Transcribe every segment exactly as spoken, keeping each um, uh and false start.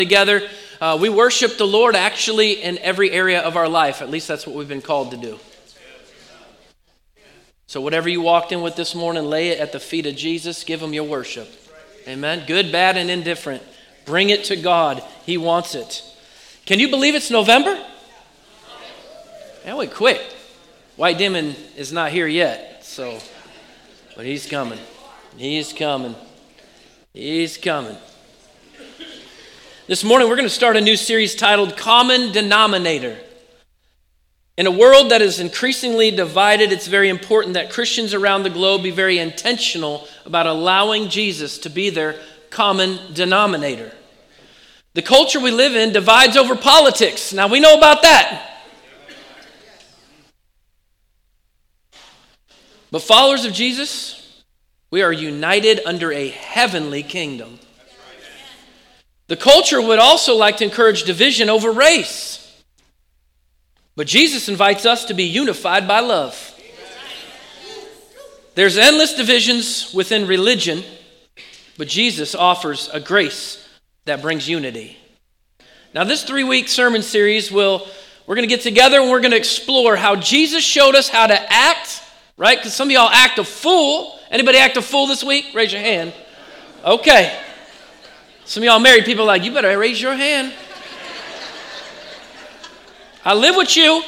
together. Uh, we worship the Lord actually in every area of our life. At least that's what we've been called to do. So whatever you walked in with this morning, lay it at the feet of Jesus. Give him your worship. Amen. Good, bad, and indifferent. Bring it to God. He wants it. Can you believe it's November? That went quick. White Demon is not here yet, so, but he's coming. He's coming. He's coming. This morning we're going to start a new series titled Common Denominator. In a world that is increasingly divided, it's very important that Christians around the globe be very intentional about allowing Jesus to be their common denominator. The culture we live in divides over politics. Now we know about that. But followers of Jesus, we are united under a heavenly kingdom. The culture would also like to encourage division over race. But Jesus invites us to be unified by love. There's endless divisions within religion, but Jesus offers a grace that brings unity. Now this three-week sermon series, will we're going to get together and we're going to explore how Jesus showed us how to act, right? Because some of y'all act a fool. Anybody act a fool this week? Raise your hand. Okay. Some of y'all married people are like, you better raise your hand. I live with you.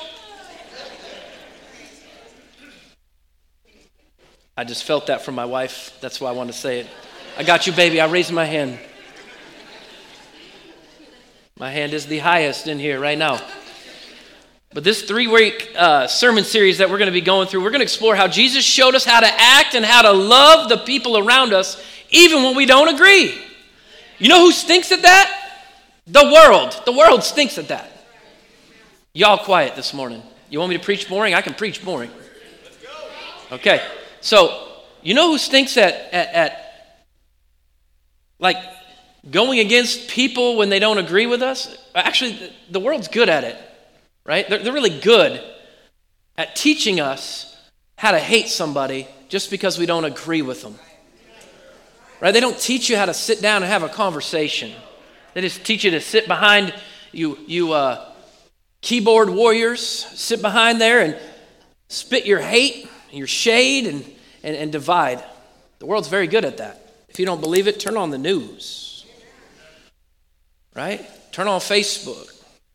I just felt that from my wife. That's why I want to say it. I got you, baby. I raised my hand. My hand is the highest in here right now. But this three-week uh, sermon series that we're going to be going through, we're going to explore how Jesus showed us how to act and how to love the people around us, even when we don't agree. You know who stinks at that? The world. The world stinks at that. Y'all quiet this morning. You want me to preach boring? I can preach boring. Okay. So, you know who stinks at, at, at like, going against people when they don't agree with us? Actually, the world's good at it, right? They're, they're really good at teaching us how to hate somebody just because we don't agree with them. Right? They don't teach you how to sit down and have a conversation. They just teach you to sit behind you, you uh, keyboard warriors, sit behind there and spit your hate, your shade, and, and, and divide. The world's very good at that. If you don't believe it, turn on the news. Right? Turn on Facebook.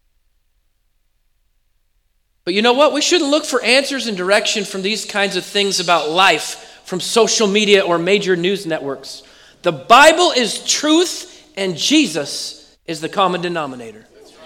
But you know what? We shouldn't look for answers and direction from these kinds of things about life from social media or major news networks. The Bible is truth, and Jesus is the common denominator.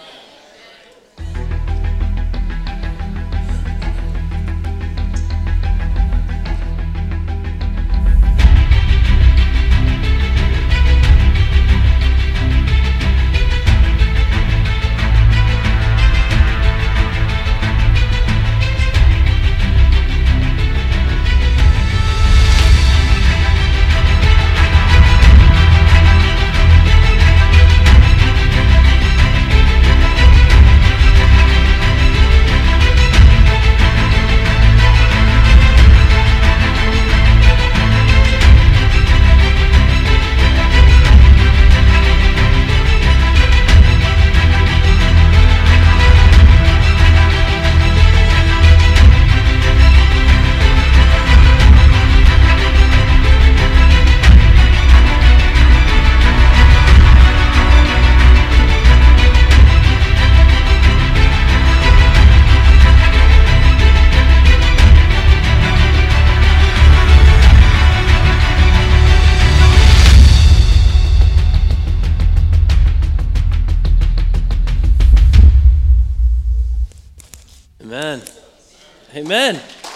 Amen. Amen.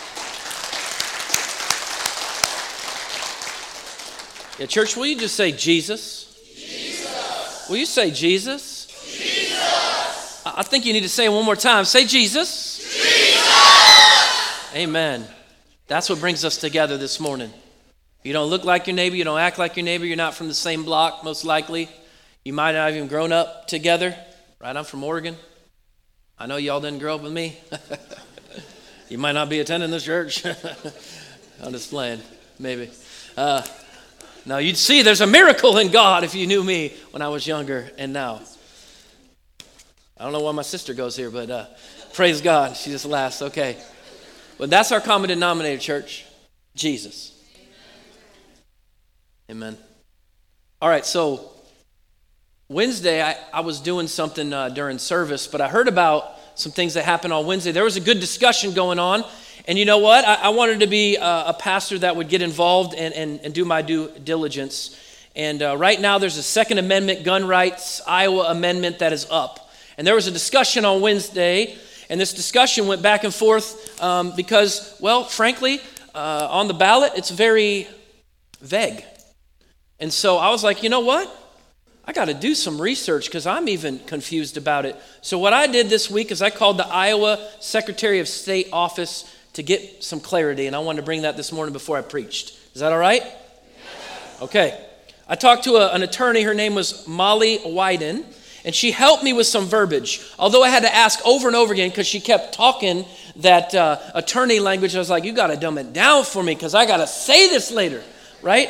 Yeah, church, will you just say Jesus? Jesus. Will you say Jesus? Jesus. I think you need to say it one more time. Say Jesus. Jesus. Amen. That's what brings us together this morning. You don't look like your neighbor. You don't act like your neighbor. You're not from the same block, most likely. You might not have even grown up together. Right? I'm from Oregon. I know y'all didn't grow up with me. You might not be attending this church. I'm just playing, maybe. Uh, now, you'd see there's a miracle in God if you knew me when I was younger and now. I don't know why my sister goes here, but uh, praise God. She just laughs. Okay. But that's our common denominator, church. Jesus. Amen. All right, so Wednesday, I, I was doing something uh, during service, but I heard about some things that happened on Wednesday. There was a good discussion going on. And you know what? I, I wanted to be a, a pastor that would get involved and, and, and do my due diligence. And uh, right now, there's a Second Amendment gun rights Iowa amendment that is up. And there was a discussion on Wednesday, and this discussion went back and forth um, because, well, frankly, uh, on the ballot, it's very vague. And so I was like, you know what? I got to do some research because I'm even confused about it. So what I did this week is I called the Iowa Secretary of State office to get some clarity, and I wanted to bring that this morning before I preached. Is that all right? Yes. Okay. I talked to a, an attorney. Her name was Molly Wyden. And she helped me with some verbiage, although I had to ask over and over again because she kept talking that uh, attorney language. I was like, you got to dumb it down for me because I got to say this later, right?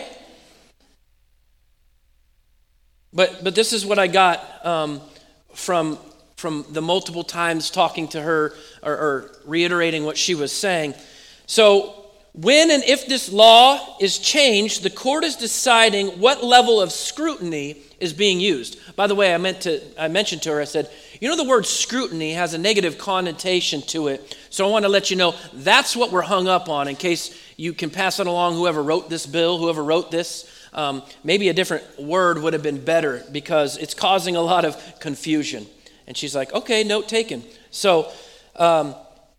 But but this is what I got um, from, from the multiple times talking to her or, or reiterating what she was saying. So when and if this law is changed, the court is deciding what level of scrutiny is being used. By the way, I meant to I mentioned to her, I said, you know, the word scrutiny has a negative connotation to it. So I want to let you know that's what we're hung up on in case you can pass it along, whoever wrote this bill, whoever wrote this. Um, maybe a different word would have been better because it's causing a lot of confusion. And she's like, okay, note taken. So um,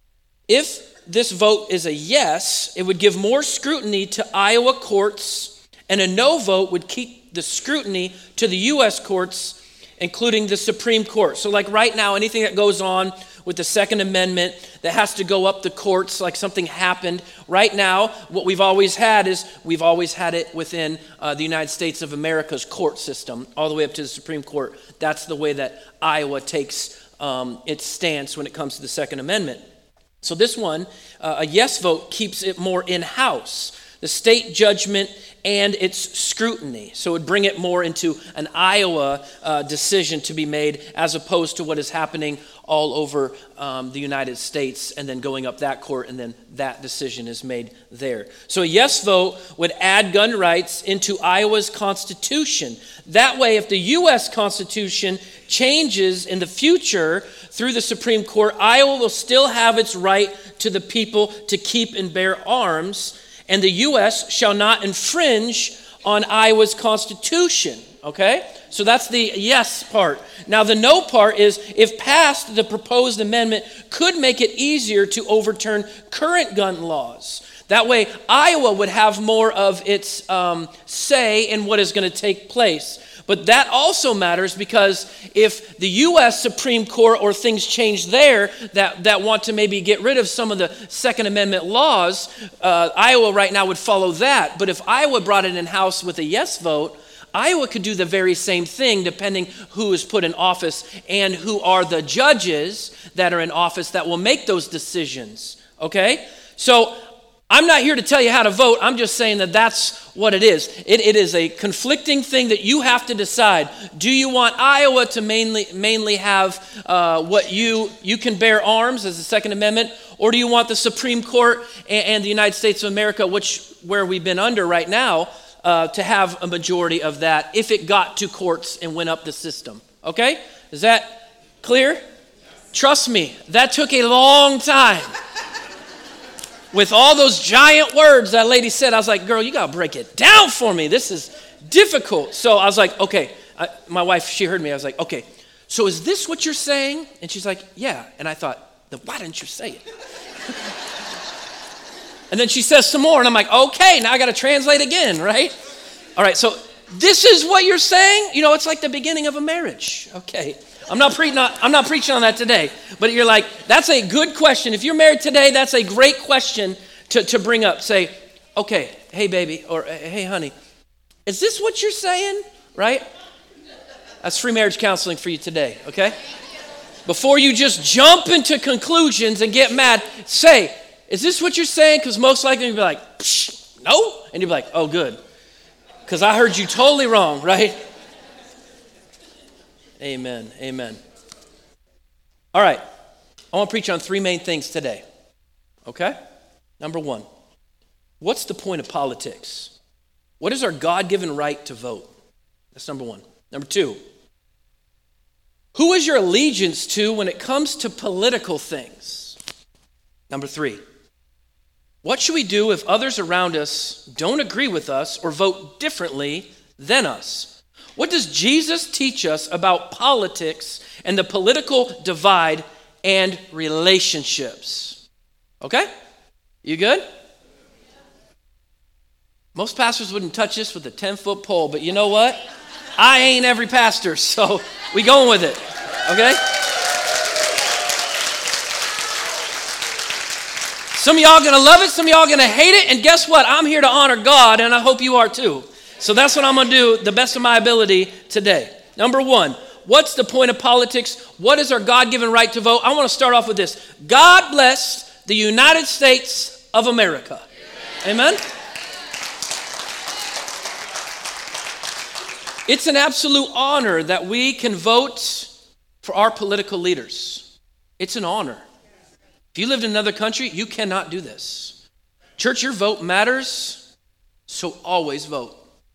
if this vote is a yes, it would give more scrutiny to Iowa courts, and a no vote would keep the scrutiny to the U S courts, including the Supreme Court. So like right now, anything that goes on with the Second Amendment that has to go up the courts, like something happened. Right now, what we've always had is we've always had it within uh, the United States of America's court system, all the way up to the Supreme Court. That's the way that Iowa takes um, its stance when it comes to the Second Amendment. So this one, uh, a yes vote keeps it more in-house, the state judgment and its scrutiny. So it would bring it more into an Iowa uh, decision to be made as opposed to what is happening all over um, the United States and then going up that court and then that decision is made there. So a yes vote would add gun rights into Iowa's Constitution. That way, if the U S Constitution changes in the future through the Supreme Court, Iowa will still have its right to the people to keep and bear arms, and the U S shall not infringe on Iowa's Constitution, okay? So that's the yes part. Now the no part is, if passed, the proposed amendment could make it easier to overturn current gun laws. That way, Iowa would have more of its um, say in what is going to take place. But that also matters because if the U S Supreme Court or things change there that, that want to maybe get rid of some of the Second Amendment laws, uh, Iowa right now would follow that. But if Iowa brought it in-house with a yes vote, Iowa could do the very same thing depending who is put in office and who are the judges that are in office that will make those decisions, okay? So I'm not here to tell you how to vote. I'm just saying that that's what it is. It, it is a conflicting thing that you have to decide. Do you want Iowa to mainly mainly have uh, what you you can bear arms as the Second Amendment, or do you want the Supreme Court and, and the United States of America, which where we've been under right now, uh, to have a majority of that if it got to courts and went up the system? Okay, is that clear? Trust me, that took a long time. With all those giant words that lady said, I was like, girl, you got to break it down for me. This is difficult. So I was like, okay. I, my wife, she heard me. I was like, okay, so is this what you're saying? And she's like, yeah. And I thought, then why didn't you say it? And then she says some more. And I'm like, okay, now I got to translate again, right? All right, so this is what you're saying? You know, it's like the beginning of a marriage. Okay. I'm not, pre- not, I'm not preaching on that today, but you're like, that's a good question. If you're married today, that's a great question to, to bring up. Say, okay, hey baby, or hey honey, is this what you're saying, right? That's free marriage counseling for you today, okay? Before you just jump into conclusions and get mad, say, is this what you're saying? Because most likely you'll be like, psh, no, and you'll be like, oh good, because I heard you totally wrong, right? Amen. Amen. All right. I want to preach on three main things today. Okay? Number one, what's the point of politics? What is our God-given right to vote? That's number one. Number two, who is your allegiance to when it comes to political things? Number three, what should we do if others around us don't agree with us or vote differently than us? What does Jesus teach us about politics and the political divide and relationships? Okay? You good? Most pastors wouldn't touch this with a ten-foot pole, but you know what? I ain't every pastor, so we going with it, okay? Some of y'all gonna love it, some of y'all gonna hate it, and guess what? I'm here to honor God, and I hope you are too. So that's what I'm gonna do the best of my ability today. Number one, what's the point of politics? What is our God-given right to vote? I wanna start off with this. God bless the United States of America. Amen? Amen? It's an absolute honor that we can vote for our political leaders. It's an honor. If you lived in another country, you cannot do this. Church, your vote matters, so always vote.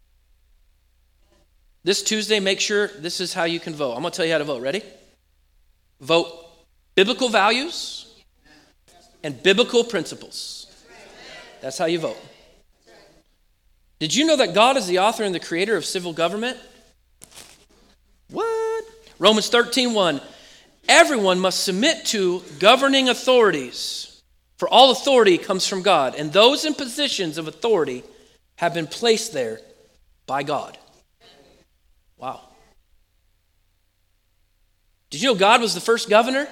This Tuesday, make sure this is how you can vote. I'm going to tell you how to vote. Ready? Vote biblical values and biblical principles. That's how you vote. Did you know that God is the author and the creator of civil government? What? Romans thirteen one. Everyone must submit to governing authorities, for all authority comes from God, and those in positions of authority have been placed there by God. Wow. Did you know God was the first governor?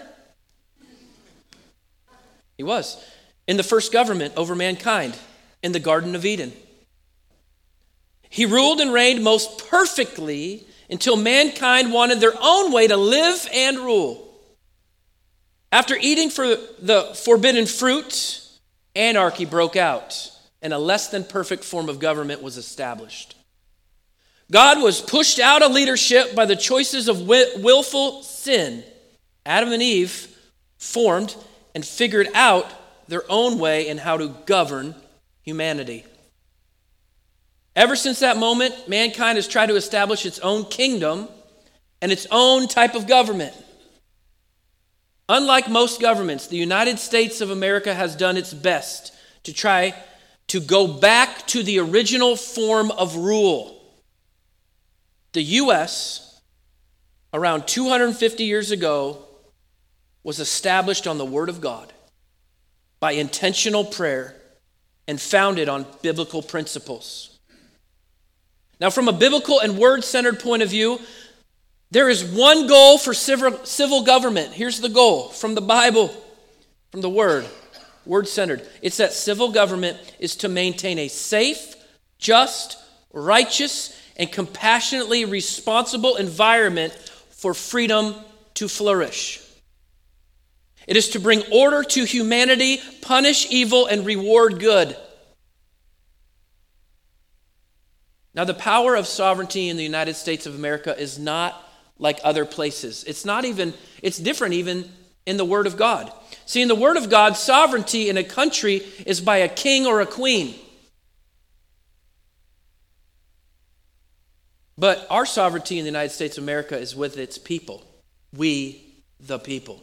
He was. In the first government over mankind, in the Garden of Eden. He ruled and reigned most perfectly until mankind wanted their own way to live and rule. After eating for the forbidden fruit, anarchy broke out, and a less than perfect form of government was established. God was pushed out of leadership by the choices of willful sin. Adam and Eve formed and figured out their own way in how to govern humanity. Ever since that moment, mankind has tried to establish its own kingdom and its own type of government. Unlike most governments, the United States of America has done its best to try to go back to the original form of rule. The U S, around two hundred fifty years ago, was established on the Word of God by intentional prayer and founded on biblical principles. Now, from a biblical and word-centered point of view, there is one goal for civil, civil government. Here's the goal from the Bible, from the Word, word-centered. It's that civil government is to maintain a safe, just, righteous, and compassionately responsible environment for freedom to flourish. It is to bring order to humanity, punish evil, and reward good. Now, the power of sovereignty in the United States of America is not like other places. It's not even, it's different even in the Word of God. See, in the Word of God, sovereignty in a country is by a king or a queen. But our sovereignty in the United States of America is with its people. We, the people.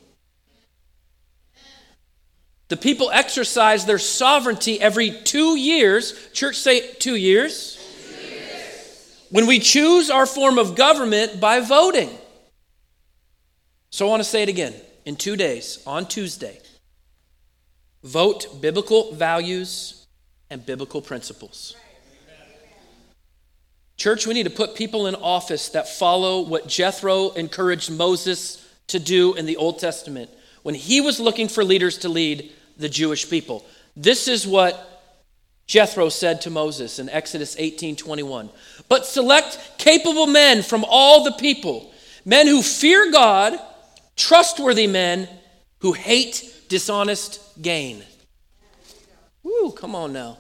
The people exercise their sovereignty every two years. Church, say two years. When we choose our form of government by voting. So I want to say it again. In two days, on Tuesday, vote biblical values and biblical principles. Church, we need to put people in office that follow what Jethro encouraged Moses to do in the Old Testament when he was looking for leaders to lead the Jewish people. This is what Jethro said to Moses in Exodus eighteen twenty-one. But select capable men from all the people, men who fear God, trustworthy men who hate dishonest gain. Woo, come on now.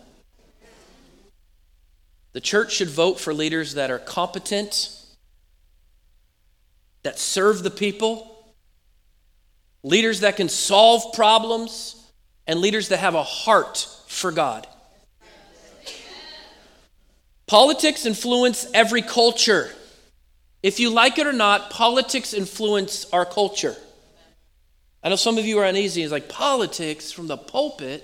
The church should vote for leaders that are competent, that serve the people, leaders that can solve problems, and leaders that have a heart for God. Politics influence every culture. If you like it or not, politics influence our culture. I know some of you are uneasy. It's like, politics from the pulpit?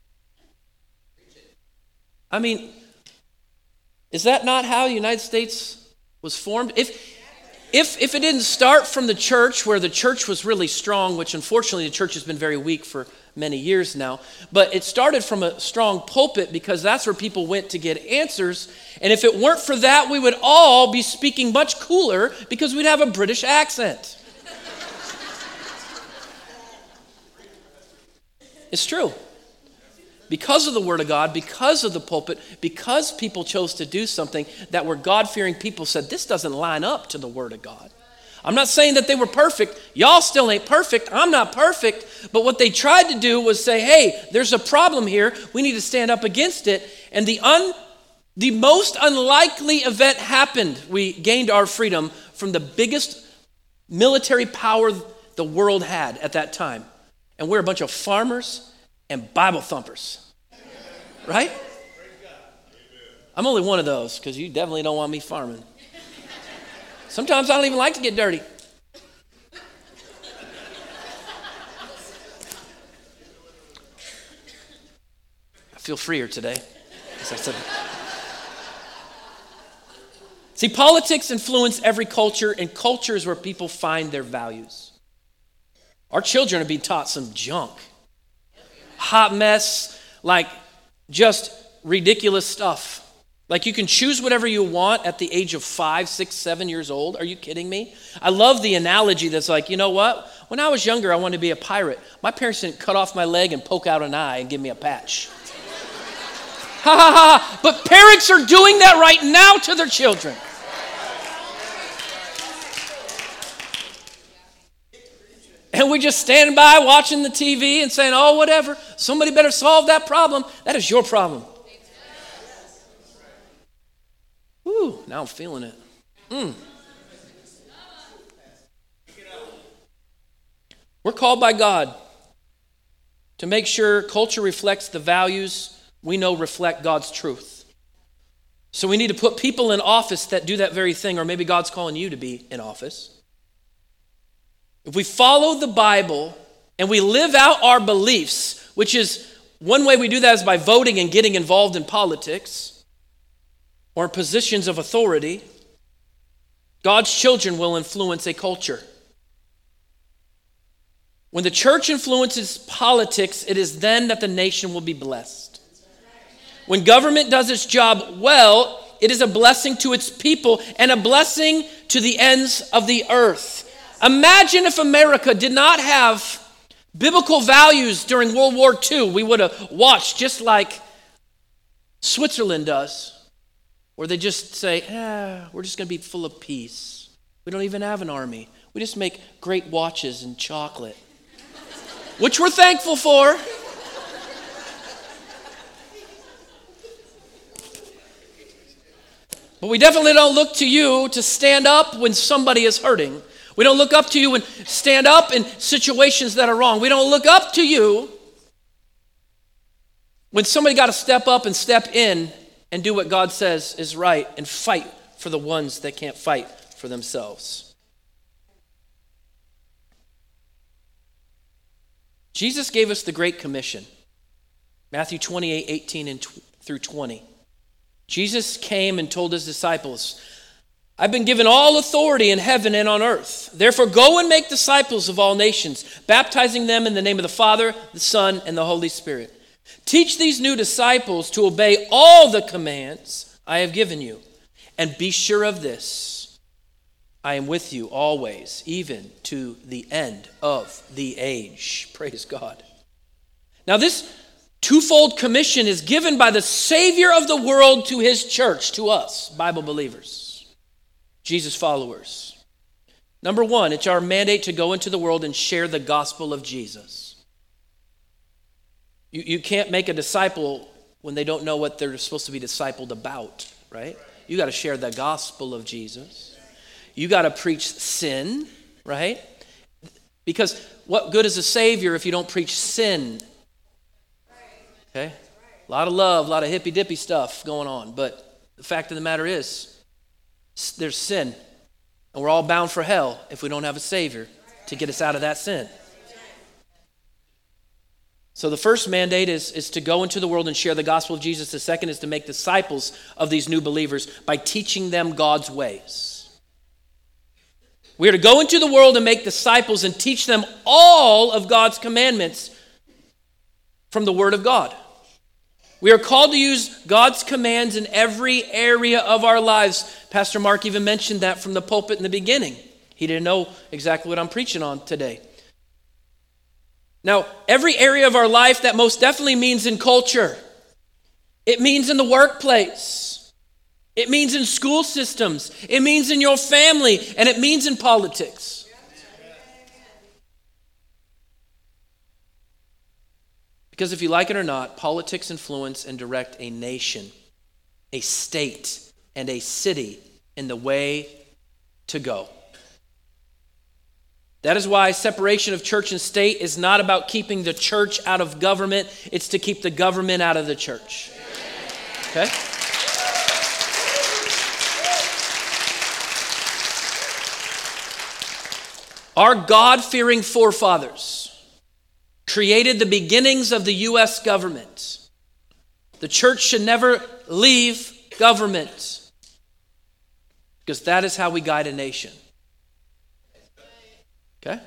I mean, is that not how the United States was formed? If, if, if it didn't start from the church, where the church was really strong, which unfortunately the church has been very weak for many years now, but it started from a strong pulpit because that's where people went to get answers. And if it weren't for that, we would all be speaking much cooler because we'd have a British accent. It's true. Because of the Word of God, because of the pulpit, because people chose to do something that were God-fearing people said, this doesn't line up to the Word of God. I'm not saying that they were perfect. Y'all still ain't perfect. I'm not perfect. But what they tried to do was say, hey, there's a problem here. We need to stand up against it. And the un, the most unlikely event happened. We gained our freedom from the biggest military power the world had at that time. And we're a bunch of farmers and Bible thumpers. Right? I'm only one of those because you definitely don't want me farming. Sometimes I don't even like to get dirty. I feel freer today, as I said. See, politics influence every culture, and culture is where people find their values. Our children are being taught some junk. Hot mess, like just ridiculous stuff. Like you can choose whatever you want at the age of five, six, seven years old. Are you kidding me? I love the analogy that's like, you know what? When I was younger, I wanted to be a pirate. My parents didn't cut off my leg and poke out an eye and give me a patch. Ha ha ha. But parents are doing that right now to their children. And we just stand by watching the T V and saying, oh, whatever. Somebody better solve that problem. That is your problem. Ooh, now I'm feeling it. Mm. We're called by God to make sure culture reflects the values we know reflect God's truth. So we need to put people in office that do that very thing, or maybe God's calling you to be in office. If we follow the Bible and we live out our beliefs, which is one way we do that is by voting and getting involved in politics or positions of authority, God's children will influence a culture. When the church influences politics, it is then that the nation will be blessed. When government does its job well, it is a blessing to its people and a blessing to the ends of the earth. Imagine if America did not have biblical values during World War Two. We would have watched just like Switzerland does, where they just say, ah, we're just going to be full of peace. We don't even have an army. We just make great watches and chocolate, which we're thankful for. But we definitely don't look to you to stand up when somebody is hurting. We don't look up to you and stand up in situations that are wrong. We don't look up to you when somebody got to step up and step in and do what God says is right and fight for the ones that can't fight for themselves. Jesus gave us the Great Commission, Matthew twenty-eight, eighteen and through twenty. Jesus came and told his disciples, I've been given all authority in heaven and on earth. Therefore, go and make disciples of all nations, baptizing them in the name of the Father, the Son, and the Holy Spirit. Teach these new disciples to obey all the commands I have given you. And be sure of this, I am with you always, even to the end of the age. Praise God. Now, this twofold commission is given by the Savior of the world to his church, to us, Bible believers. Jesus followers. Number one, it's our mandate to go into the world and share the gospel of Jesus. You, you can't make a disciple when they don't know what they're supposed to be discipled about, right? You got to share the gospel of Jesus. You got to preach sin, right? Because what good is a Savior if you don't preach sin? Okay? A lot of love, a lot of hippy-dippy stuff going on. But the fact of the matter is, there's sin. And we're all bound for hell if we don't have a Savior to get us out of that sin. So the first mandate is, is to go into the world and share the gospel of Jesus. The second is to make disciples of these new believers by teaching them God's ways. We are to go into the world and make disciples and teach them all of God's commandments from the Word of God. We are called to use God's commands in every area of our lives. Pastor Mark even mentioned that from the pulpit in the beginning. He didn't know exactly what I'm preaching on today. Now, every area of our life, that most definitely means in culture. It means in the workplace. It means in school systems. It means in your family. And it means in politics. Because if you like it or not, politics influence and direct a nation, a state, and a city in the way to go. That is why separation of church and state is not about keeping the church out of government. It's to keep the government out of the church. Okay? Our God-fearing forefathers created the beginnings of the U S government. The church should never leave government because that is how we guide a nation. Okay?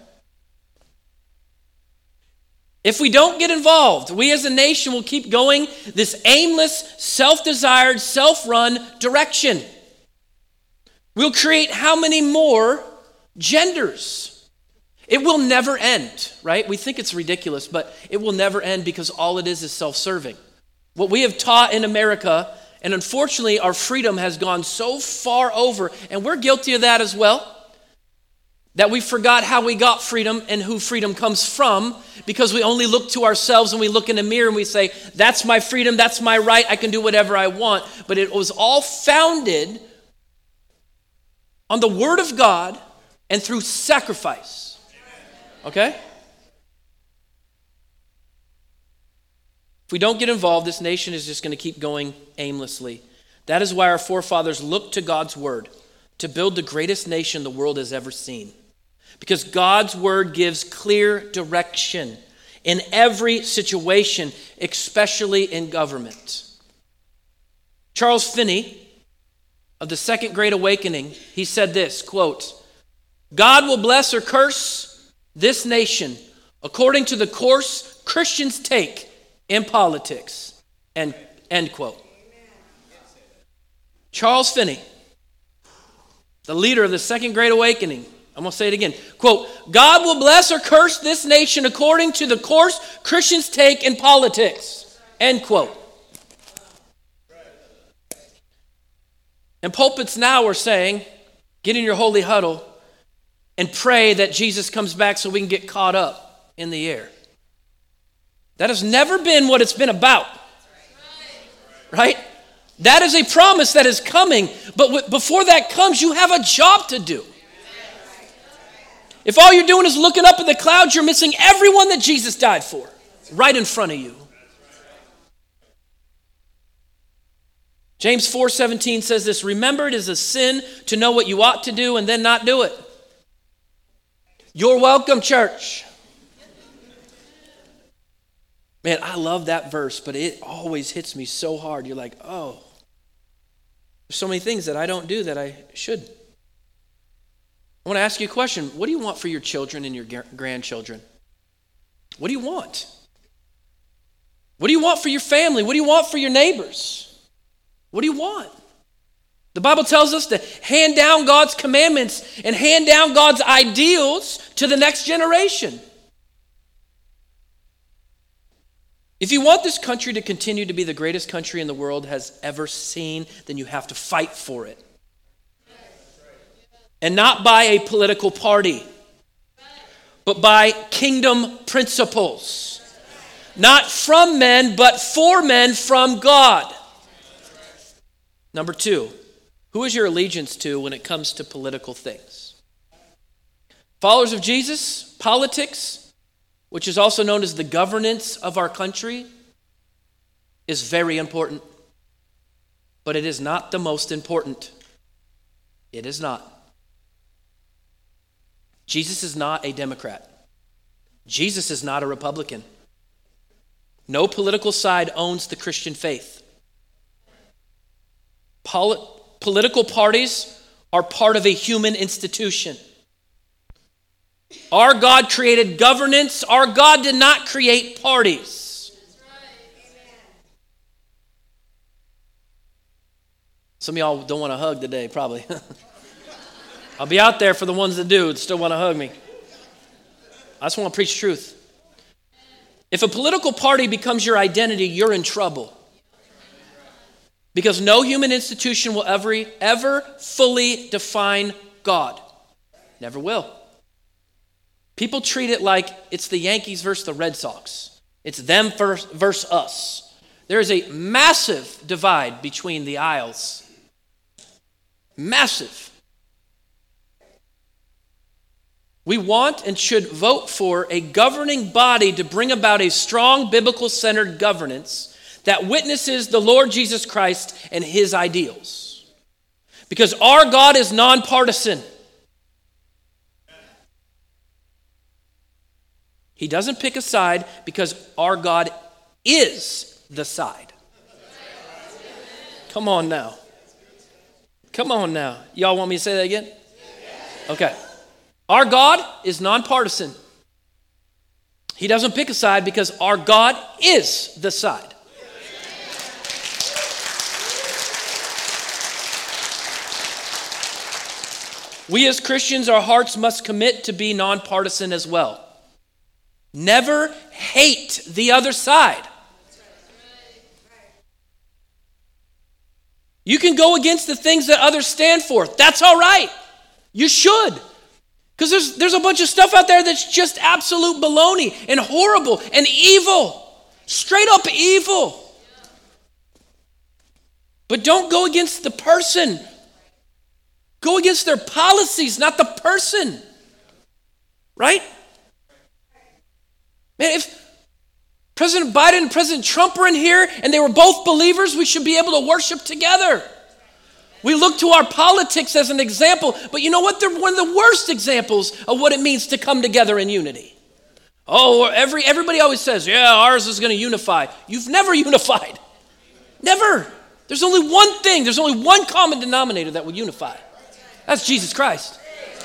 If we don't get involved, we as a nation will keep going this aimless, self-desired, self-run direction. We'll create how many more genders? It will never end, right? We think it's ridiculous, but it will never end because all it is is self-serving. What we have taught in America, and unfortunately our freedom has gone so far over, and we're guilty of that as well, that we forgot how we got freedom and who freedom comes from because we only look to ourselves and we look in the mirror and we say, that's my freedom, that's my right, I can do whatever I want. But it was all founded on the Word of God and through sacrifice. Okay? If we don't get involved, this nation is just going to keep going aimlessly. That is why our forefathers looked to God's Word to build the greatest nation the world has ever seen. Because God's Word gives clear direction in every situation, especially in government. Charles Finney of the Second Great Awakening, he said this, quote, God will bless or curse this nation according to the course Christians take in politics, and end quote. Charles Finney, the leader of the Second Great Awakening, I'm going to say it again. Quote, God will bless or curse this nation according to the course Christians take in politics. End quote. And pulpits now are saying, get in your holy huddle and pray that Jesus comes back so we can get caught up in the air. That has never been what it's been about. Right? That is a promise that is coming, but w- before that comes, you have a job to do. If all you're doing is looking up at the clouds, you're missing everyone that Jesus died for, right in front of you. James four seventeen says this, remember it is a sin to know what you ought to do and then not do it. You're welcome, church. Man, I love that verse, but it always hits me so hard. You're like, oh, there's so many things that I don't do that I should. I want to ask you a question. What do you want for your children and your grandchildren? What do you want? What do you want for your family? What do you want for your neighbors? What do you want? The Bible tells us to hand down God's commandments and hand down God's ideals to the next generation. If you want this country to continue to be the greatest country in the world has ever seen, then you have to fight for it. And not by a political party, but by kingdom principles. Not from men, but for men from God. Number two, who is your allegiance to when it comes to political things? Followers of Jesus, politics, which is also known as the governance of our country, is very important. But it is not the most important. It is not. Jesus is not a Democrat. Jesus is not a Republican. No political side owns the Christian faith. Poli- political parties are part of a human institution. Our God created governance. Our God did not create parties. Some of y'all don't want to hug today, probably. I'll be out there for the ones that do and still want to hug me. I just want to preach truth. If a political party becomes your identity, you're in trouble. Because no human institution will ever, ever fully define God. Never will. People treat it like it's the Yankees versus the Red Sox. It's them versus, versus us. There is a massive divide between the aisles. Massive. We want and should vote for a governing body to bring about a strong biblical-centered governance that witnesses the Lord Jesus Christ and his ideals. Because our God is nonpartisan. He doesn't pick a side because our God is the side. Come on now. Come on now. Y'all want me to say that again? Okay. Our God is nonpartisan. He doesn't pick a side because our God is the side. We as Christians, our hearts must commit to be nonpartisan as well. Never hate the other side. You can go against the things that others stand for. That's all right. You should. Because there's, there's a bunch of stuff out there that's just absolute baloney and horrible and evil. Straight up evil. But don't go against the person. Go against their policies, not the person. Right? Man, if President Biden and President Trump were in here and they were both believers, we should be able to worship together. We look to our politics as an example, but you know what? They're one of the worst examples of what it means to come together in unity. Oh, every everybody always says, yeah, ours is going to unify. You've never unified. Never. There's only one thing. There's only one common denominator that will unify. That's Jesus Christ.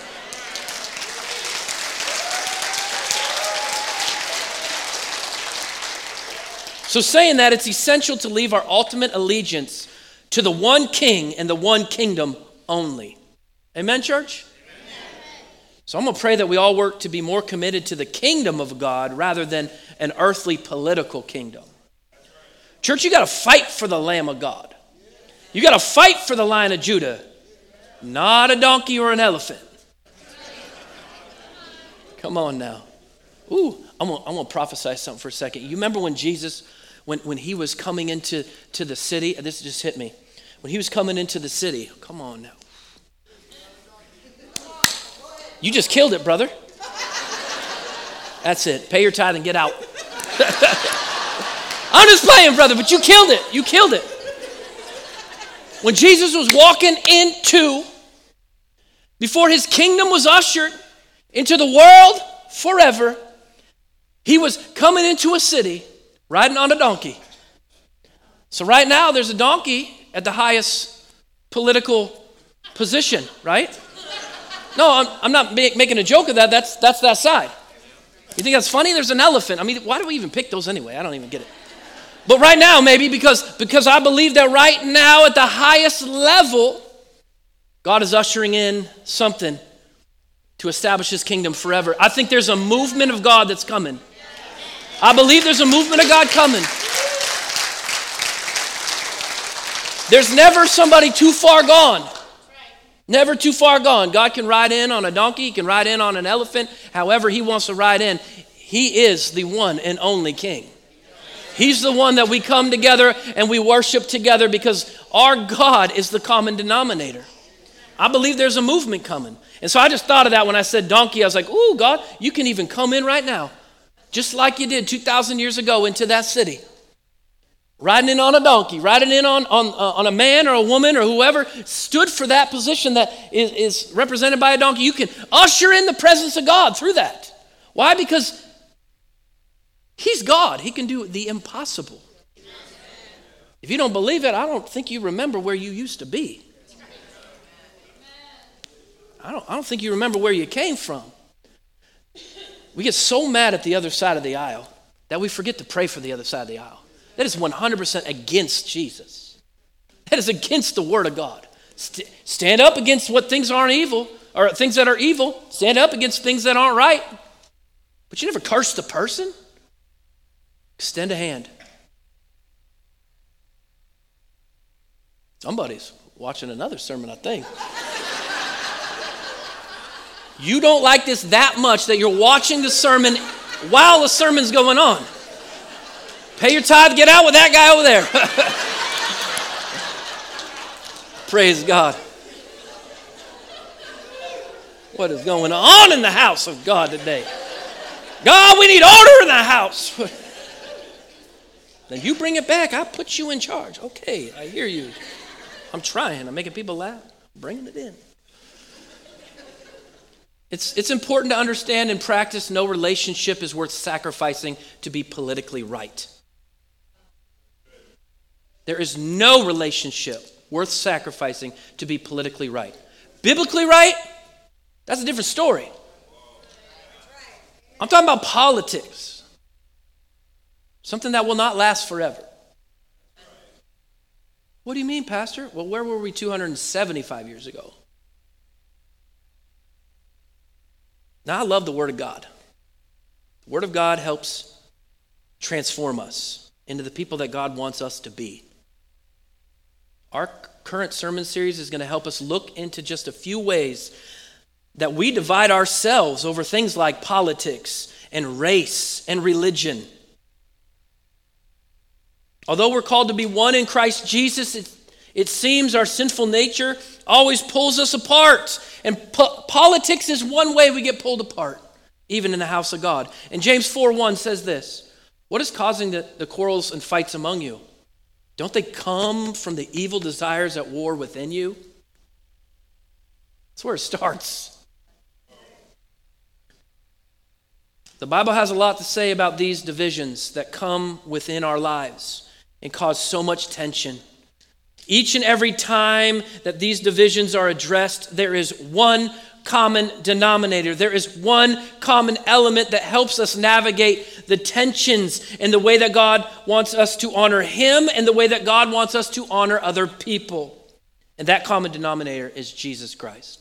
So saying that, it's essential to leave our ultimate allegiance to the one king and the one kingdom only. Amen, church? Amen. So I'm going to pray that we all work to be more committed to the kingdom of God rather than an earthly political kingdom. Church, you got to fight for the Lamb of God. You got to fight for the Lion of Judah, not a donkey or an elephant. Come on now. Ooh, I'm going I'm to prophesy something for a second. You remember when Jesus... When, when he was coming into to the city, this just hit me. When he was coming into the city, come on now. You just killed it, brother. That's it. Pay your tithe and get out. I'm just playing, brother, but you killed it. You killed it. When Jesus was walking into, before his kingdom was ushered into the world forever, he was coming into a city riding on a donkey. So right now, there's a donkey at the highest political position, right? No, I'm, I'm not make, making a joke of that. That's, that's that side. You think that's funny? There's an elephant. I mean, why do we even pick those anyway? I don't even get it. But right now, maybe because, because I believe that right now at the highest level, God is ushering in something to establish his kingdom forever. I think there's a movement of God that's coming. I believe there's a movement of God coming. There's never somebody too far gone. Never too far gone. God can ride in on a donkey. He can ride in on an elephant. However he wants to ride in. He is the one and only King. He's the one that we come together and we worship together because our God is the common denominator. I believe there's a movement coming. And so I just thought of that when I said donkey. I was like, ooh, God, you can even come in right now, just like you did two thousand years ago into that city. Riding in on a donkey, riding in on, on, uh, on a man or a woman or whoever stood for that position that is, is represented by a donkey. You can usher in the presence of God through that. Why? Because he's God. He can do the impossible. If you don't believe it, I don't think you remember where you used to be. I don't, I don't think you remember where you came from. We get so mad at the other side of the aisle that we forget to pray for the other side of the aisle. That is one hundred percent against Jesus. That is against the Word of God. St- stand up against what things aren't evil, or things that are evil. Stand up against things that aren't right. But you never curse the person. Extend a hand. Somebody's watching another sermon, I think. You don't like this that much that you're watching the sermon while the sermon's going on. Pay your tithe, get out with that guy over there. Praise God. What is going on in the house of God today? God, we need order in the house. Then you bring it back. I'll put you in charge. Okay, I hear you. I'm trying. I'm making people laugh. I'm bringing it in. It's, it's important to understand and practice no relationship is worth sacrificing to be politically right. There is no relationship worth sacrificing to be politically right. Biblically right, that's a different story. I'm talking about politics. Something that will not last forever. What do you mean, Pastor? Well, where were we two hundred seventy-five years ago? Now, I love the Word of God. The Word of God helps transform us into the people that God wants us to be. Our current sermon series is going to help us look into just a few ways that we divide ourselves over things like politics and race and religion. Although we're called to be one in Christ Jesus, it, it seems our sinful nature always pulls us apart. And po- politics is one way we get pulled apart, even in the house of God. And James four one says this, what is causing the, the quarrels and fights among you? Don't they come from the evil desires at war within you? That's where it starts. The Bible has a lot to say about these divisions that come within our lives and cause so much tension. Each and every time that these divisions are addressed, there is one common denominator. There is one common element that helps us navigate the tensions in the way that God wants us to honor Him and the way that God wants us to honor other people. And that common denominator is Jesus Christ.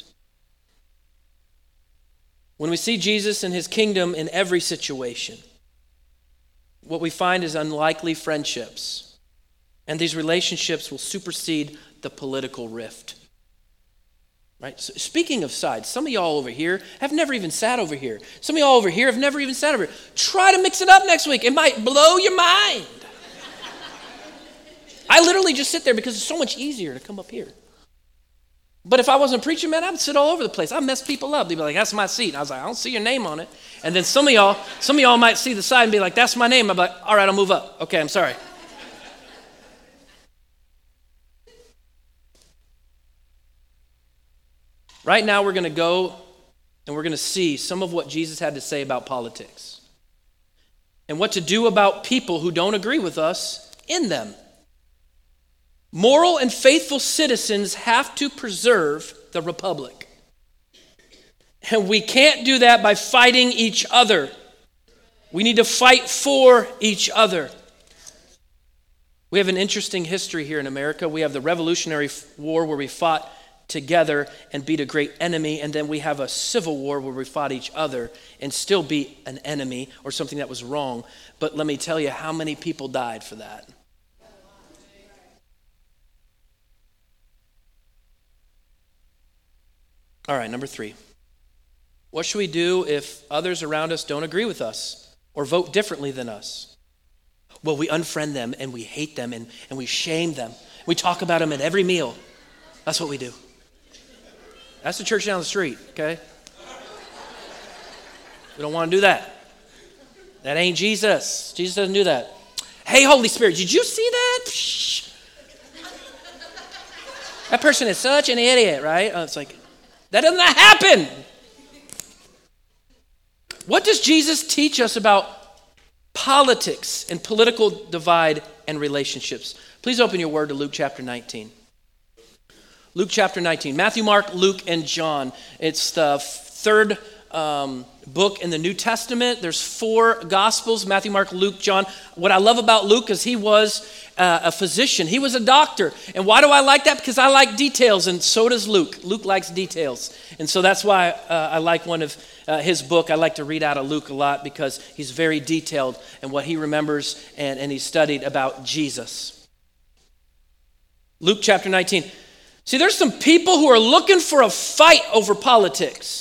When we see Jesus and His kingdom in every situation, what we find is unlikely friendships. And these relationships will supersede the political rift. Right? So speaking of sides, some of y'all over here have never even sat over here. Some of y'all over here have never even sat over here. Try to mix it up next week. It might blow your mind. I literally just sit there because it's so much easier to come up here. But if I wasn't preaching, man, I'd sit all over the place. I'd mess people up. They'd be like, that's my seat. And I was like, I don't see your name on it. And then some of y'all, some of y'all might see the side and be like, that's my name. I'm like, all right, I'll move up. Okay, I'm sorry. Right now, we're going to go and we're going to see some of what Jesus had to say about politics and what to do about people who don't agree with us in them. Moral and faithful citizens have to preserve the republic. And we can't do that by fighting each other. We need to fight for each other. We have an interesting history here in America. We have the Revolutionary War where we fought together and beat a great enemy, and then we have a civil war where we fought each other and still beat an enemy or something that was wrong. But let me tell you how many people died for that. All right, number three. What should we do if others around us don't agree with us or vote differently than us? Well, we unfriend them and we hate them and, and we shame them. We talk about them at every meal. That's what we do. That's the church down the street, okay? We don't want to do that. That ain't Jesus. Jesus doesn't do that. Hey, Holy Spirit, did you see that? Psh. That person is such an idiot, right? Oh, it's like, that doesn't happen. What does Jesus teach us about politics and political divide and relationships? Please open your word to Luke chapter nineteen. Luke chapter nineteen. Matthew, Mark, Luke, and John. It's the third um, book in the New Testament. There's four Gospels, Matthew, Mark, Luke, John. What I love about Luke is he was uh, a physician. He was a doctor. And why do I like that? Because I like details, and so does Luke. Luke likes details. And so that's why uh, I like one of uh, his book. I like to read out of Luke a lot because he's very detailed in what he remembers and, and he studied about Jesus. Luke chapter nineteen. See, there's some people who are looking for a fight over politics.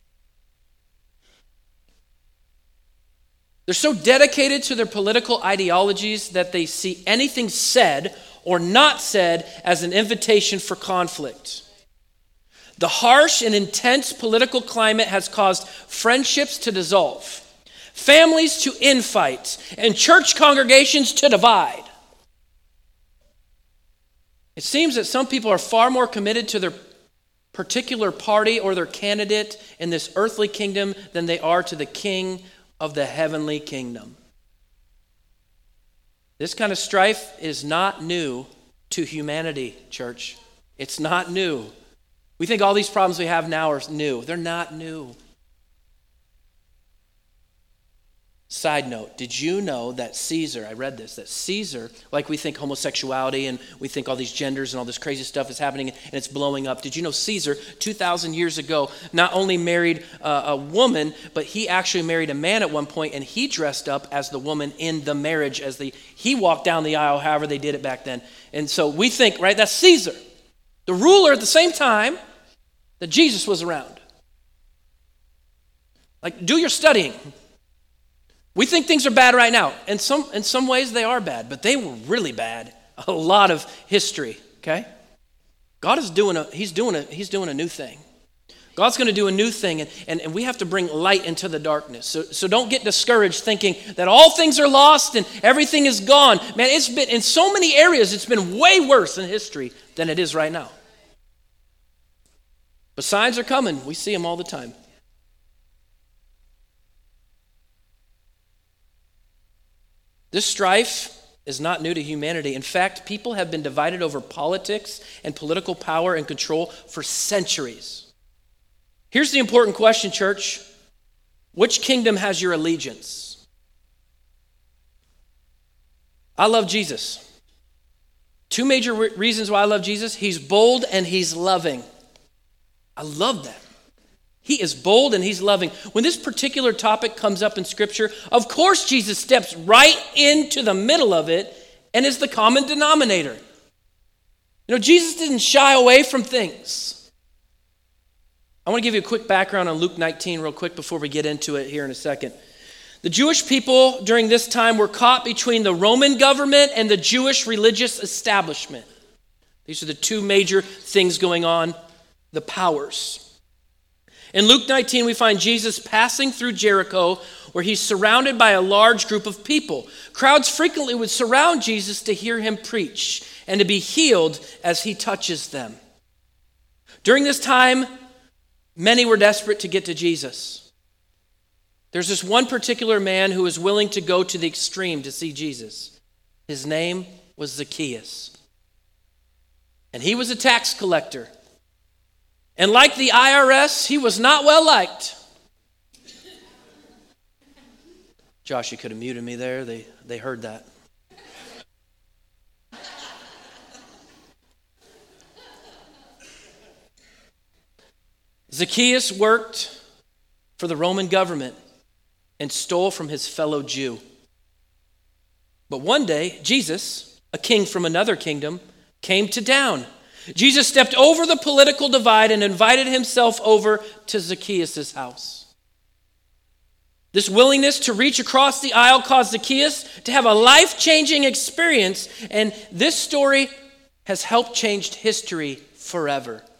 They're so dedicated to their political ideologies that they see anything said or not said as an invitation for conflict. The harsh and intense political climate has caused friendships to dissolve, families to infight, and church congregations to divide. It seems that some people are far more committed to their particular party or their candidate in this earthly kingdom than they are to the King of the heavenly kingdom. This kind of strife is not new to humanity, church. It's not new. We think all these problems we have now are new. They're not new. Side note, did you know that Caesar, I read this, that Caesar, like we think homosexuality and we think all these genders and all this crazy stuff is happening and it's blowing up. Did you know Caesar, two thousand years ago, not only married uh, a woman, but he actually married a man at one point and he dressed up as the woman in the marriage as the, he walked down the aisle, however they did it back then. And so we think, right, that's Caesar, the ruler at the same time that Jesus was around. Like, do your studying. We think things are bad right now. In some, in some ways they are bad, but they were really bad. A lot of history, okay? God is doing a, he's doing a, he's doing a new thing. God's going to do a new thing, and, and, and we have to bring light into the darkness. So, so don't get discouraged thinking that all things are lost and everything is gone. Man, it's been, in so many areas, it's been way worse in history than it is right now. But signs are coming. We see them all the time. This strife is not new to humanity. In fact, people have been divided over politics and political power and control for centuries. Here's the important question, church. Which kingdom has your allegiance? I love Jesus. Two major re- reasons why I love Jesus. He's bold and he's loving. I love that. He is bold and he's loving. When this particular topic comes up in Scripture, of course Jesus steps right into the middle of it and is the common denominator. You know, Jesus didn't shy away from things. I want to give you a quick background on Luke nineteen real quick before we get into it here in a second. The Jewish people during this time were caught between the Roman government and the Jewish religious establishment. These are the two major things going on, the powers. In Luke nineteen, we find Jesus passing through Jericho where he's surrounded by a large group of people. Crowds frequently would surround Jesus to hear him preach and to be healed as he touches them. During this time, many were desperate to get to Jesus. There's this one particular man who was willing to go to the extreme to see Jesus. His name was Zacchaeus. And he was a tax collector. And like the I R S, he was not well liked. Josh, you could have muted me there. They, they heard that. Zacchaeus worked for the Roman government and stole from his fellow Jew. But one day, Jesus, a king from another kingdom, came to town. Jesus stepped over the political divide and invited himself over to Zacchaeus' house. This willingness to reach across the aisle caused Zacchaeus to have a life-changing experience, and this story has helped change history forever.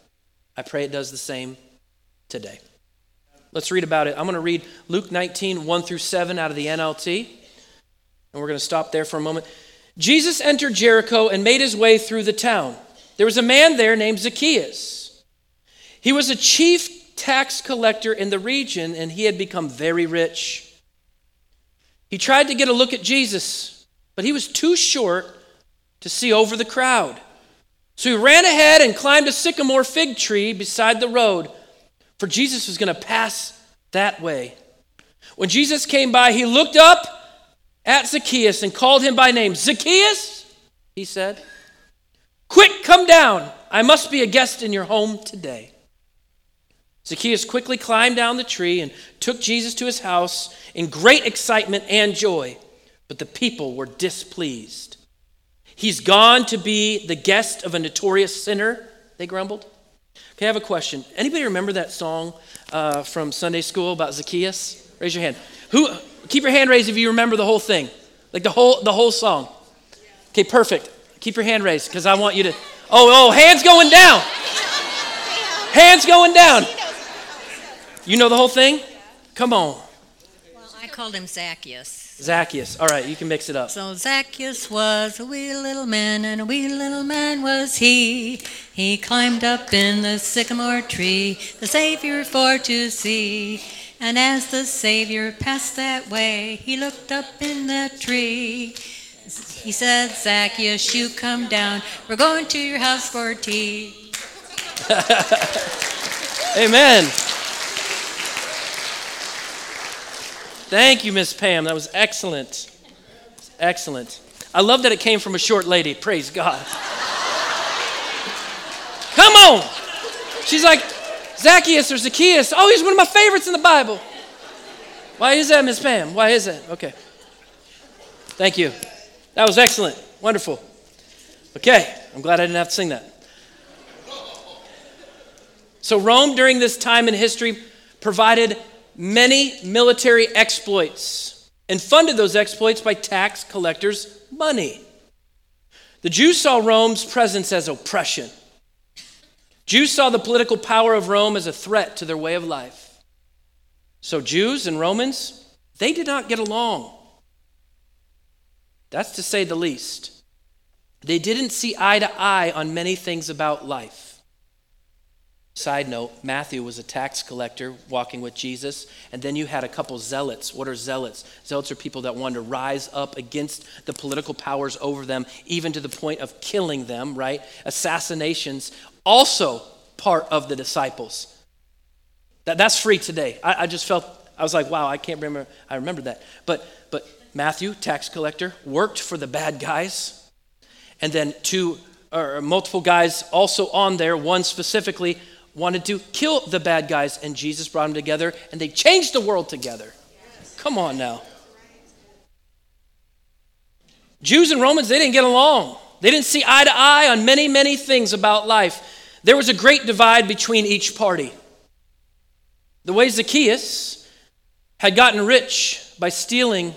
I pray it does the same today. Let's read about it. I'm going to read Luke nineteen, one through seven out of the N L T. And we're going to stop there for a moment. Jesus entered Jericho and made his way through the town. There was a man there named Zacchaeus. He was a chief tax collector in the region, and he had become very rich. He tried to get a look at Jesus, but he was too short to see over the crowd. So he ran ahead and climbed a sycamore fig tree beside the road, for Jesus was going to pass that way. When Jesus came by, he looked up at Zacchaeus and called him by name. "Zacchaeus," he said, "quick, come down. I must be a guest in your home today." Zacchaeus quickly climbed down the tree and took Jesus to his house in great excitement and joy. But the people were displeased. "He's gone to be the guest of a notorious sinner," they grumbled. Okay, I have a question. Anybody remember that song uh, from Sunday school about Zacchaeus? Raise your hand. Who? Keep your hand raised if you remember the whole thing, like the whole the whole song. Okay, perfect. Keep your hand raised because I want you to. Oh, oh, hands going down. Hands going down. You know the whole thing? Come on. Well, I called him Zacchaeus. Zacchaeus. All right, you can mix it up. So Zacchaeus was a wee little man, and a wee little man was he. He climbed up in the sycamore tree, the Savior for to see. And as the Savior passed that way, he looked up in the tree. He said, "Zacchaeus, you come down. We're going to your house for tea." Amen. Thank you, Miss Pam. That was excellent. Excellent. I love that it came from a short lady. Praise God. Come on. She's like, Zacchaeus or Zacchaeus. Oh, he's one of my favorites in the Bible. Why is that, Miss Pam? Why is that? Okay. Thank you. That was excellent. Wonderful. Okay. I'm glad I didn't have to sing that. So Rome, during this time in history, provided many military exploits and funded those exploits by tax collectors' money. The Jews saw Rome's presence as oppression. Jews saw the political power of Rome as a threat to their way of life. So Jews and Romans, they did not get along. That's to say the least. They didn't see eye to eye on many things about life. Side note, Matthew was a tax collector walking with Jesus, and then you had a couple zealots. What are zealots? Zealots are people that wanted to rise up against the political powers over them, even to the point of killing them, right? Assassinations, also part of the disciples. That, that's free today. I, I just felt, I was like, wow, I can't remember, I remember that. But, but Matthew, tax collector, worked for the bad guys, and then two or multiple guys also on there, one specifically, wanted to kill the bad guys, and Jesus brought them together, and they changed the world together. Come on now. Jews and Romans, they didn't get along. They didn't see eye to eye on many, many things about life. There was a great divide between each party. The way Zacchaeus had gotten rich by stealing,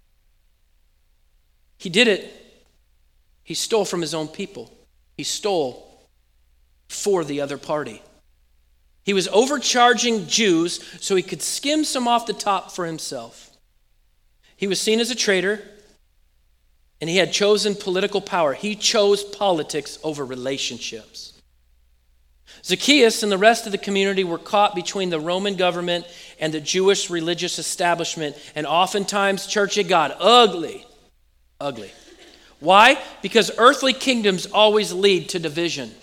he did it. He stole from his own people. He stole for the other party. He was overcharging Jews so he could skim some off the top for himself. He was seen as a traitor, and he had chosen political power. He chose politics over relationships. Zacchaeus and the rest of the community were caught between the Roman government and the Jewish religious establishment, and oftentimes, church, it got ugly. Ugly. Why? Because earthly kingdoms always lead to division.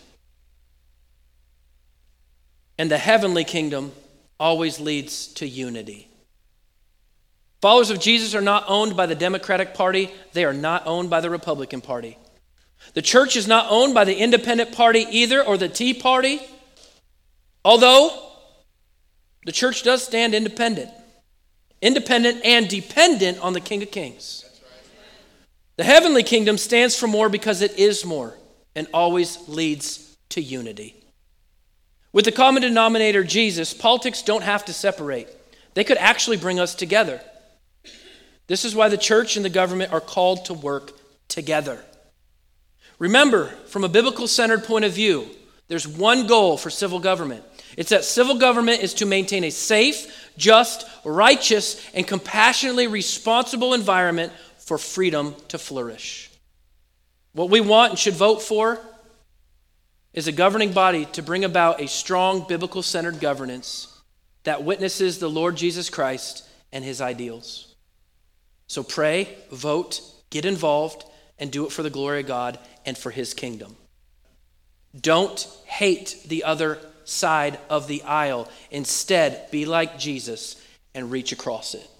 And the heavenly kingdom always leads to unity. Followers of Jesus are not owned by the Democratic Party. They are not owned by the Republican Party. The church is not owned by the Independent Party either, or the Tea Party. Although the church does stand independent. Independent and dependent on the King of Kings. The heavenly kingdom stands for more because it is more and always leads to unity. With the common denominator, Jesus, politics don't have to separate. They could actually bring us together. This is why the church and the government are called to work together. Remember, from a biblical-centered point of view, There's one goal for civil government. It's that civil government is to maintain a safe, just, righteous, and compassionately responsible environment for freedom to flourish. What we want and should vote for is a governing body to bring about a strong, biblical-centered governance that witnesses the Lord Jesus Christ and his ideals. So pray, vote, get involved, and do it for the glory of God and for his kingdom. Don't hate the other side of the aisle. Instead, be like Jesus and reach across it.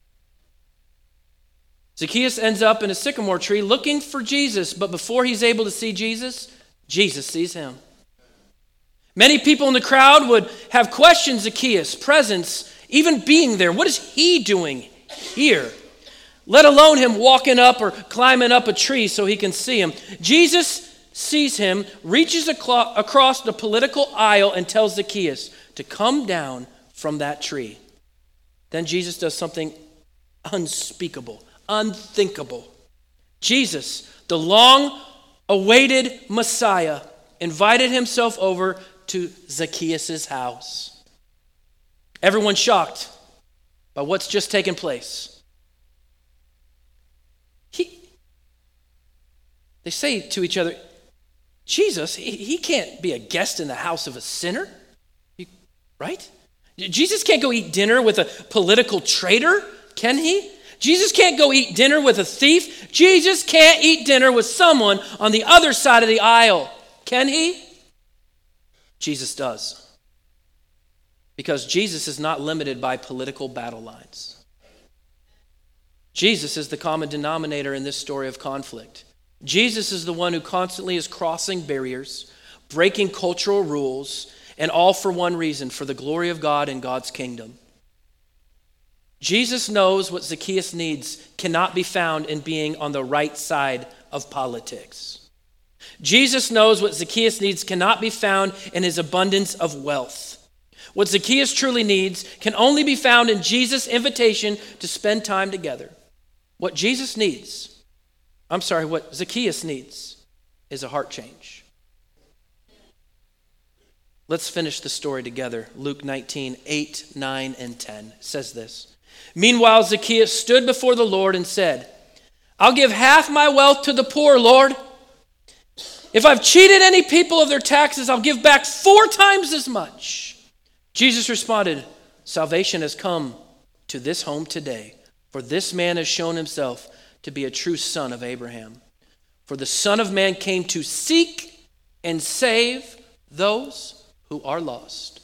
Zacchaeus ends up in a sycamore tree looking for Jesus, but before he's able to see Jesus, Jesus sees him. Many people in the crowd would have questioned Zacchaeus' presence, even being there. What is he doing here? Let alone him walking up or climbing up a tree so he can see him. Jesus sees him, reaches aclo- across the political aisle and tells Zacchaeus to come down from that tree. Then Jesus does something unspeakable, unthinkable. Jesus, the long-awaited Messiah, invited himself over to Zacchaeus' house. Everyone's shocked by what's just taken place. He, they say to each other, Jesus, he, he can't be a guest in the house of a sinner, you, right? Jesus can't go eat dinner with a political traitor, can he? Jesus can't go eat dinner with a thief. Jesus can't eat dinner with someone on the other side of the aisle, can he? Jesus does. Because Jesus is not limited by political battle lines. Jesus is the common denominator in this story of conflict. Jesus is the one who constantly is crossing barriers, breaking cultural rules, and all for one reason, for the glory of God and God's kingdom. Jesus knows what Zacchaeus needs cannot be found in being on the right side of politics. Jesus knows what Zacchaeus needs cannot be found in his abundance of wealth. What Zacchaeus truly needs can only be found in Jesus' invitation to spend time together. What Jesus needs, I'm sorry, what Zacchaeus needs is a heart change. Let's finish the story together. Luke nineteen, eight, nine, and ten says this. Meanwhile, Zacchaeus stood before the Lord and said, I'll give half my wealth to the poor, Lord. If I've cheated any people of their taxes, I'll give back four times as much. Jesus responded, salvation has come to this home today, for this man has shown himself to be a true son of Abraham. For the Son of Man came to seek and save those who are lost.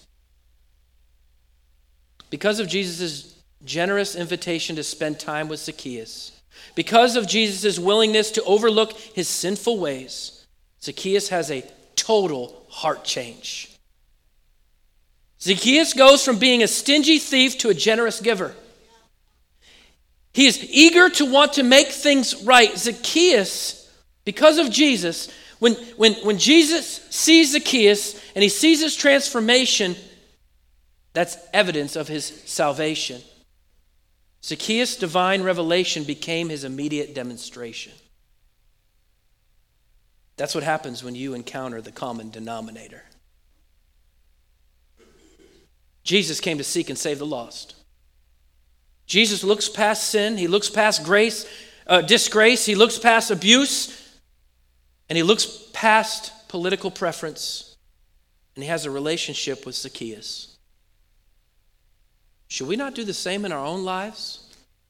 Because of Jesus' generous invitation to spend time with Zacchaeus, because of Jesus' willingness to overlook his sinful ways, Zacchaeus has a total heart change. Zacchaeus goes from being a stingy thief to a generous giver. He is eager to want to make things right. Zacchaeus, because of Jesus, when, when, when Jesus sees Zacchaeus and he sees his transformation, that's evidence of his salvation. Zacchaeus' divine revelation became his immediate demonstration. That's what happens when you encounter the common denominator. Jesus came to seek and save the lost. Jesus looks past sin. He looks past grace, uh, disgrace. He looks past abuse. And he looks past political preference. And he has a relationship with Zacchaeus. Should we not do the same in our own lives?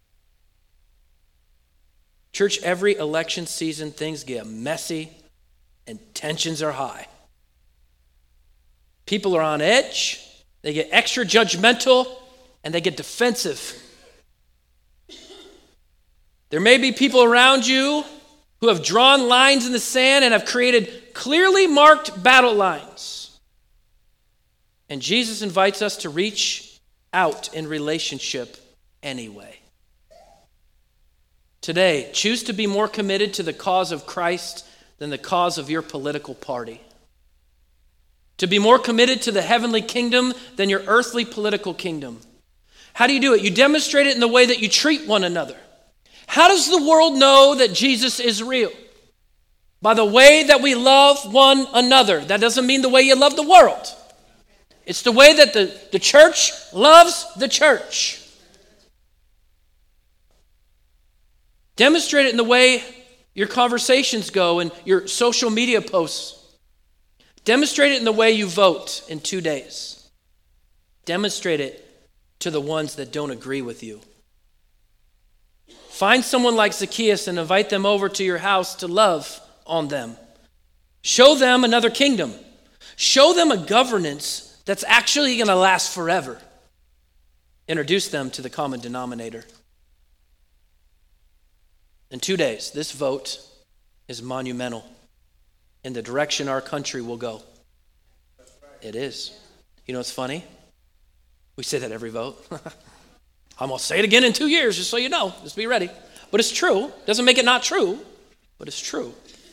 Church, every election season, things get messy and tensions are high. People are on edge. They get extra judgmental and they get defensive. There may be people around you who have drawn lines in the sand and have created clearly marked battle lines. And Jesus invites us to reach out in relationship anyway. Today, choose to be more committed to the cause of Christ than the cause of your political party. To be more committed to the heavenly kingdom than your earthly political kingdom. How do you do it? You demonstrate it in the way that you treat one another. How does the world know that Jesus is real? by the way that we love one another. That doesn't mean the way you love the world. It's the way that the, the church loves the church. Demonstrate it in the way your conversations go and your social media posts. Demonstrate it in the way you vote in two days. Demonstrate it to the ones that don't agree with you. Find someone like Zacchaeus and invite them over to your house to love on them. Show them another kingdom. Show them a governance that's actually going to last forever. Introduce them to the common denominator. In two days, this vote is monumental in the direction our country will go. It is. You know what's funny? We say that every vote. I'm going to say it again in two years, just so you know. Just be ready. But it's true. Doesn't make it not true, but it's true.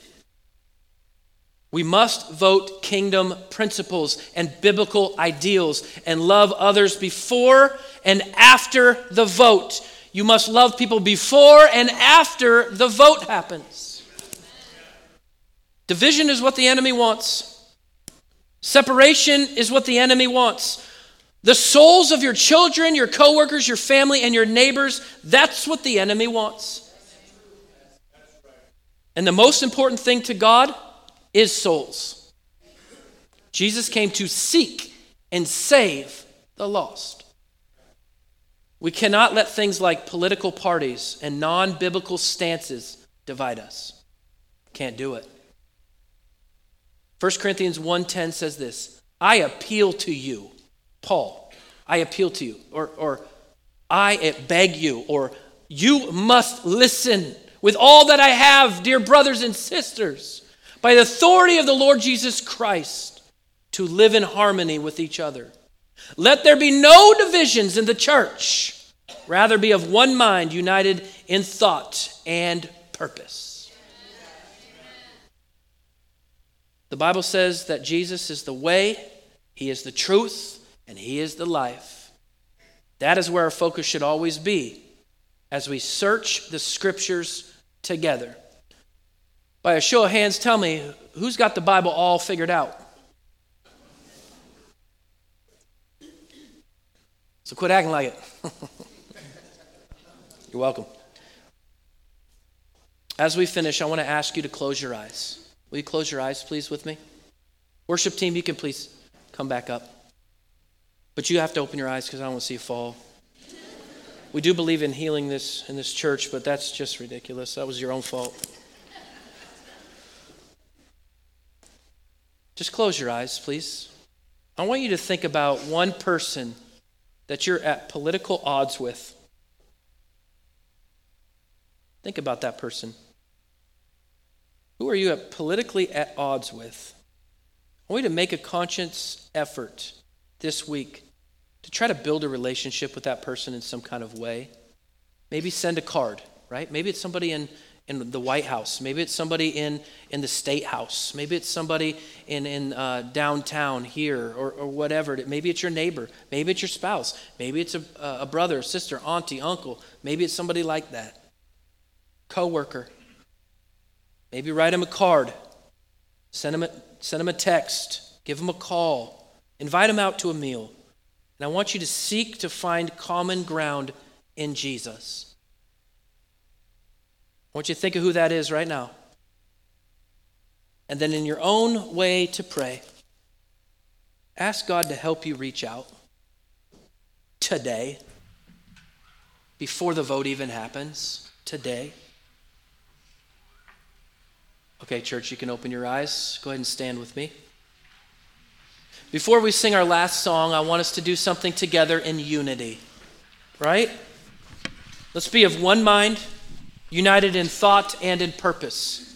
We must vote kingdom principles and biblical ideals and love others before and after the vote. You must love people before and after the vote happens. Division is what the enemy wants. Separation is what the enemy wants. The souls of your children, your coworkers, your family, and your neighbors, that's what the enemy wants. And the most important thing to God is souls. Jesus came to seek and save the lost. We cannot let things like political parties and non-biblical stances divide us. Can't do it. First Corinthians one ten says this, I appeal to you. Paul, I appeal to you, or, or I beg you, or you must listen with all that I have, dear brothers and sisters, by the authority of the Lord Jesus Christ, to live in harmony with each other. Let there be no divisions in the church, rather be of one mind, united in thought and purpose. The Bible says that Jesus is the way, he is the truth, and he is the life. That is where our focus should always be as we search the scriptures together. By a show of hands, tell me, who's got the Bible all figured out? So quit acting like it. You're welcome. As we finish, I want to ask you to close your eyes. Will you close your eyes, please, with me? Worship team, you can please come back up. But you have to open your eyes because I don't want to see you fall. We do believe in healing this in this church, but that's just ridiculous. That was your own fault. Just close your eyes, please. I want you to think about one person that you're at political odds with. Think about that person. Who are you at politically at odds with? I want you to make a conscious effort this week to try to build a relationship with that person in some kind of way. Maybe send a card, right? Maybe it's somebody in, in the White House. Maybe it's somebody in, in the State House. Maybe it's somebody in, in uh, downtown here or, or whatever. Maybe it's your neighbor. Maybe it's your spouse. Maybe it's a, a brother, sister, auntie, uncle. Maybe it's somebody like that. Coworker. Maybe write him a card. Send him a, send him a text. Give him a call. Invite him out to a meal. And I want you to seek to find common ground in Jesus. I want you to think of who that is right now. And then in your own way to pray, ask God to help you reach out today, before the vote even happens, today. Okay, church, you can open your eyes. Go ahead and stand with me. Before we sing our last song, I want us to do something together in unity, right? Let's be of one mind, united in thought and in purpose.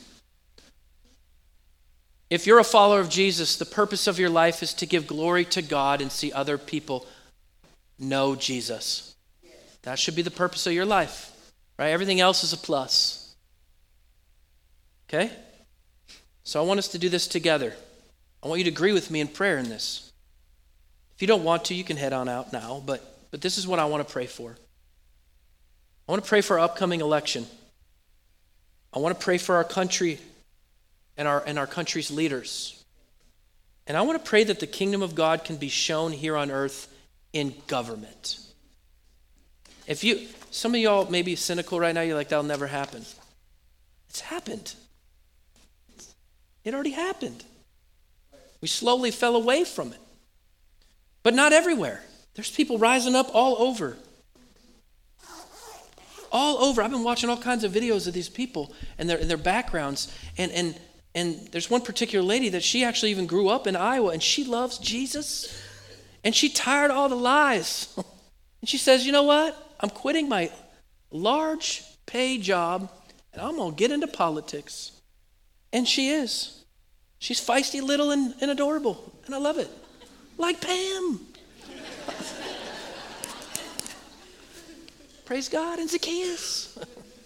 If you're a follower of Jesus, the purpose of your life is to give glory to God and see other people know Jesus. That should be the purpose of your life, right? Everything else is a plus. Okay? So I want us to do this together. I want you to agree with me in prayer in this. If you don't want to, you can head on out now, but, but this is what I want to pray for. I want to pray for our upcoming election. I want to pray for our country. and our, and our country's leaders. And I want to pray that the kingdom of God can be shown here on earth in government. If you, some of y'all may be cynical right now, you're like, that'll never happen. It's happened. It already happened. We slowly fell away from it. But not everywhere. There's people rising up all over. All over. I've been watching all kinds of videos of these people and their, and their backgrounds. And, and, and there's one particular lady that she actually even grew up in Iowa, and she loves Jesus. And she tired of all the lies. And she says, you know what? I'm quitting my large pay job, and I'm going to get into politics. And she is. She's feisty, little, and, and adorable. And I love it. Like Pam. Praise God. And Zacchaeus.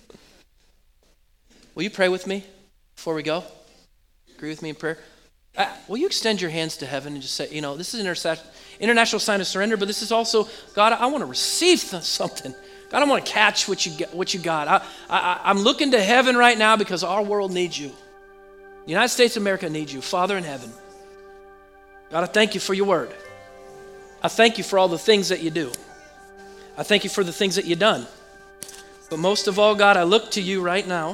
Will you pray with me before we go? Agree with me in prayer? Uh, will you extend your hands to heaven and just say, you know, this is an interse- international sign of surrender, but this is also, God, I want to receive something. God, I want to catch what you get, what you got. I, I, I'm looking to heaven right now because our world needs you. The United States of America needs you. Father in heaven, God, I thank you for your word. I thank you for all the things that you do. I thank you for the things that you've done. But most of all, God, I look to you right now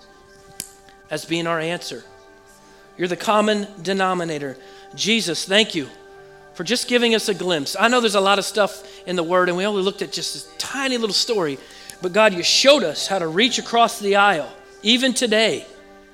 as being our answer. You're the common denominator. Jesus, thank you for just giving us a glimpse. I know there's a lot of stuff in the word, and we only looked at just this tiny little story. But God, you showed us how to reach across the aisle, even today.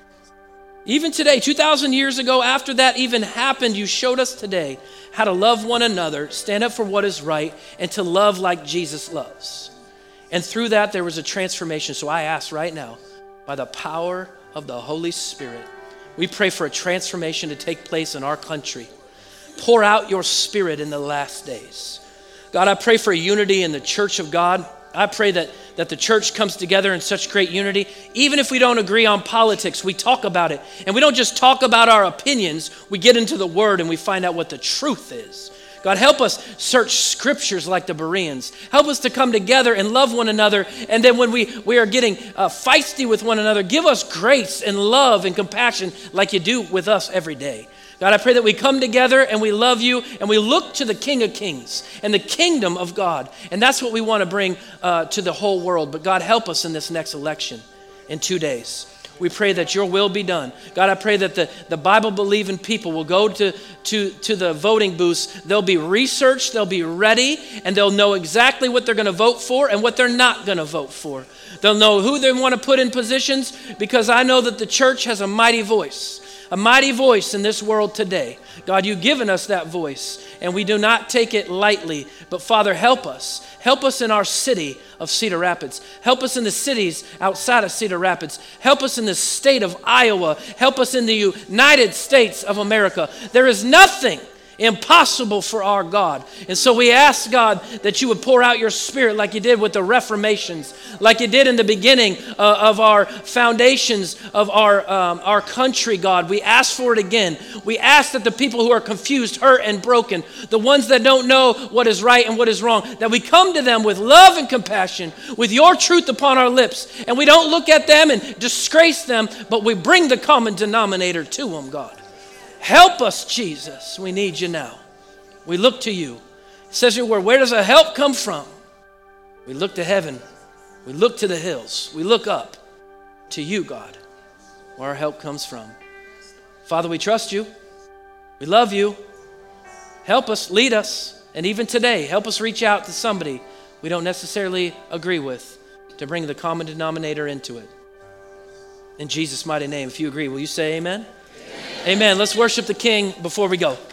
Even today, two thousand years ago, after that even happened, you showed us today how to love one another, stand up for what is right, and to love like Jesus loves. And through that, there was a transformation. So I ask right now, by the power of the Holy Spirit, we pray for a transformation to take place in our country. Pour out your Spirit in the last days. God, I pray for unity in the church of God. I pray that, that the church comes together in such great unity. Even if we don't agree on politics, we talk about it. And we don't just talk about our opinions. We get into the Word and we find out what the truth is. God, help us search scriptures like the Bereans. Help us to come together and love one another. And then when we, we are getting uh, feisty with one another, give us grace and love and compassion like you do with us every day. God, I pray that we come together and we love you and we look to the King of Kings and the kingdom of God. And that's what we want to bring uh, to the whole world. But God, help us in this next election in two days. We pray that your will be done. God, I pray that the, the Bible-believing people will go to, to, to the voting booths. They'll be researched, they'll be ready, and they'll know exactly what they're going to vote for and what they're not going to vote for. They'll know who they want to put in positions, because I know that the church has a mighty voice. A mighty voice in this world today. God, you've given us that voice, and we do not take it lightly. But Father, help us. Help us in our city of Cedar Rapids. Help us in the cities outside of Cedar Rapids. Help us in the state of Iowa. Help us in the United States of America. There is nothing impossible for our God. And so we ask, God, that you would pour out your Spirit like you did with the Reformations, like you did in the beginning uh, of our foundations of our, um, our country, God. We ask for it again. We ask that the people who are confused, hurt, and broken, the ones that don't know what is right and what is wrong, that we come to them with love and compassion, with your truth upon our lips, and we don't look at them and disgrace them, but we bring the common denominator to them, God. Help us, Jesus. We need you now. We look to you. It says your word, where does our help come from? We look to heaven. We look to the hills. We look up to you, God, where our help comes from. Father, we trust you. We love you. Help us, lead us. And even today, help us reach out to somebody we don't necessarily agree with to bring the common denominator into it. In Jesus' mighty name, if you agree, will you say amen? Amen. Let's worship the King before we go.